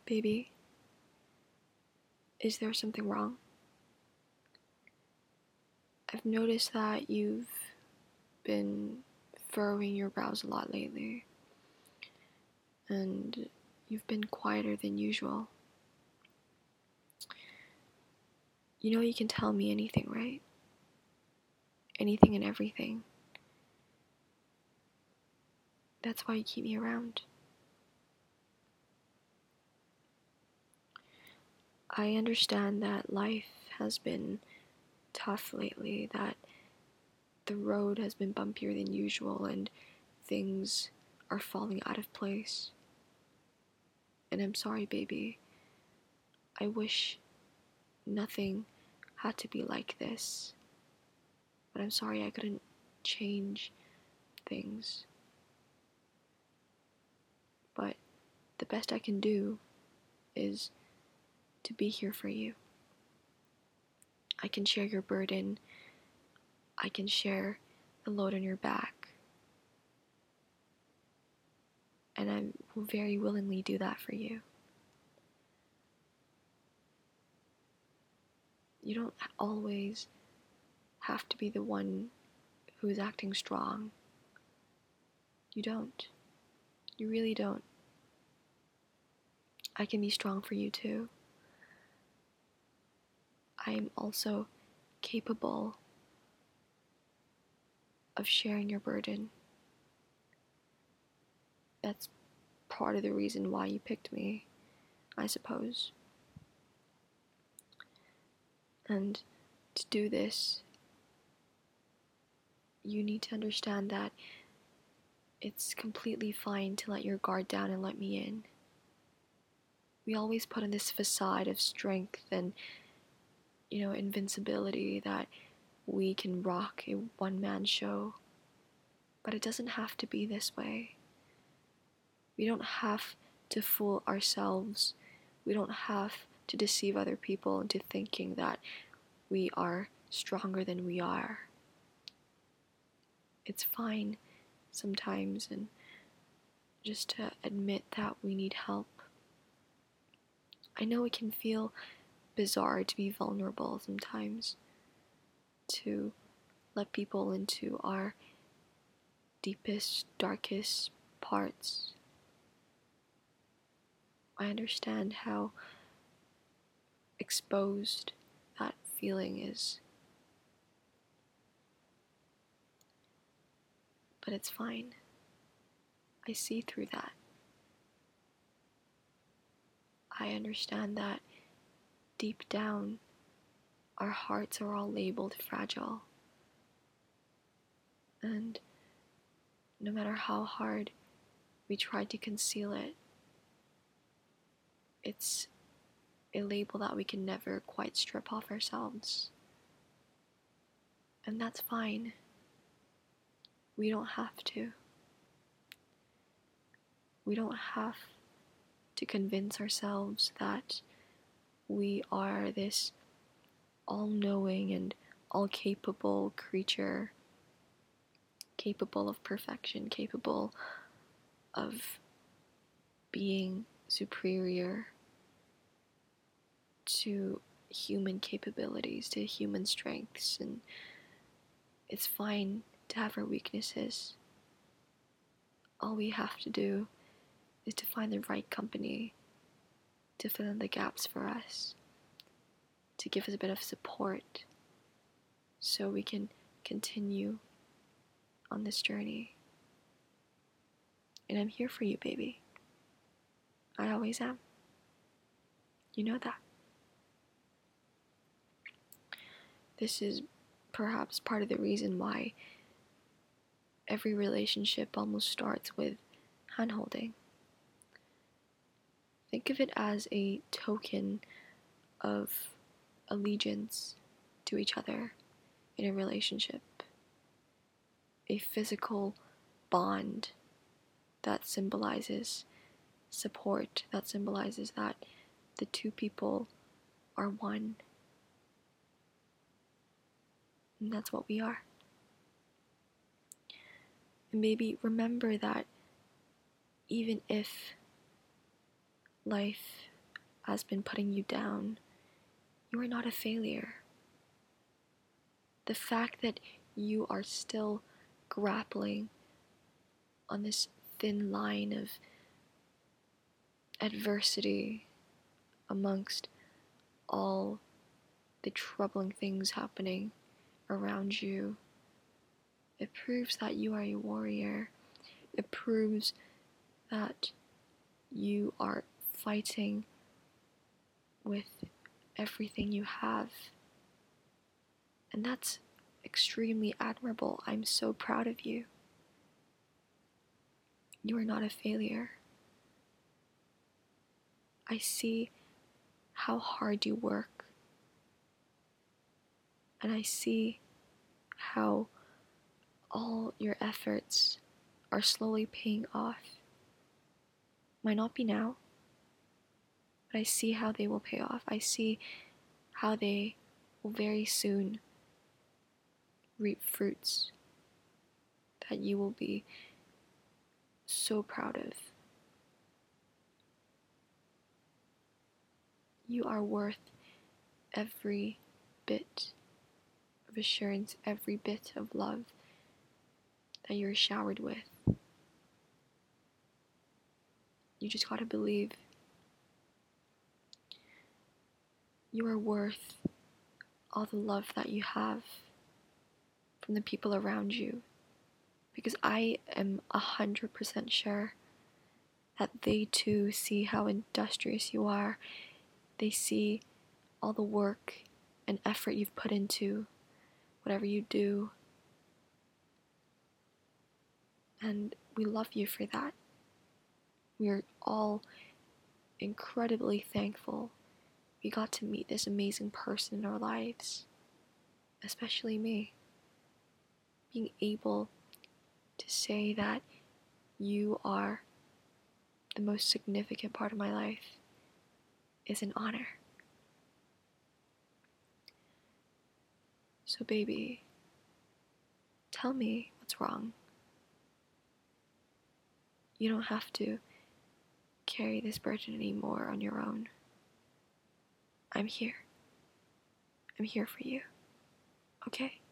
Baby, is there something wrong? I've noticed that you've been furrowing your brows a lot lately, and you've been quieter than usual. You know you can tell me anything, right? Anything and everything. That's why you keep me around. I understand that life has been tough lately, that the road has been bumpier than usual, and things are falling out of place. And I'm sorry, baby. I wish nothing had to be like this. But I'm sorry I couldn't change things. But the best I can do is to be here for you. I can share your burden. I can share the load on your back. And I will very willingly do that for you. You don't always have to be the one who's acting strong. You don't. You really don't. I can be strong for you too. I am also capable of sharing your burden. That's part of the reason why you picked me, I suppose. And to do this, you need to understand that it's completely fine to let your guard down and let me in. We always put on this facade of strength and, invincibility that we can rock a one-man show. But it doesn't have to be this way. We don't have to fool ourselves. We don't have to deceive other people into thinking that we are stronger than we are. It's fine sometimes and just to admit that we need help. I know it can feel bizarre to be vulnerable sometimes, to let people into our deepest, darkest parts. I understand how exposed that feeling is. But it's fine. I see through that. I understand that deep down, our hearts are all labeled fragile. And no matter how hard we try to conceal it, it's a label that we can never quite strip off ourselves. And that's fine. We don't have to. We don't have to convince ourselves that we are this all-knowing and all-capable creature, capable of perfection, capable of being superior to human capabilities, to human strengths, and it's fine to have our weaknesses. All we have to do is to find the right company to fill in the gaps for us, to give us a bit of support so we can continue on this journey. And I'm here for you, baby. I always am. You know that. This is perhaps part of the reason why every relationship almost starts with handholding. Think of it as a token of allegiance to each other in a relationship, a physical bond that symbolizes support, that symbolizes that the two people are one. And that's what we are. And maybe remember that even if life has been putting you down, you are not a failure. The fact that you are still grappling on this thin line of adversity amongst all the troubling things happening around you, it proves that you are a warrior. It proves that you are fighting with everything you have. And that's extremely admirable. I'm so proud of you. You are not a failure. I see how hard you work, and I see how all your efforts are slowly paying off. Might not be now, but I see how they will pay off. I see how they will very soon reap fruits that you will be so proud of. You are worth every bit of assurance, every bit of love that you're showered with. You just gotta believe. You are worth all the love that you have from the people around you, because I am 100% sure that they too see how industrious you are. They see all the work and effort you've put into whatever you do, and we love you for that. We are all incredibly thankful we got to meet this amazing person in our lives, especially me. Being able to say that you are the most significant part of my life is an honor. So baby, tell me what's wrong. You don't have to carry this burden anymore on your own. I'm here. I'm here for you. Okay?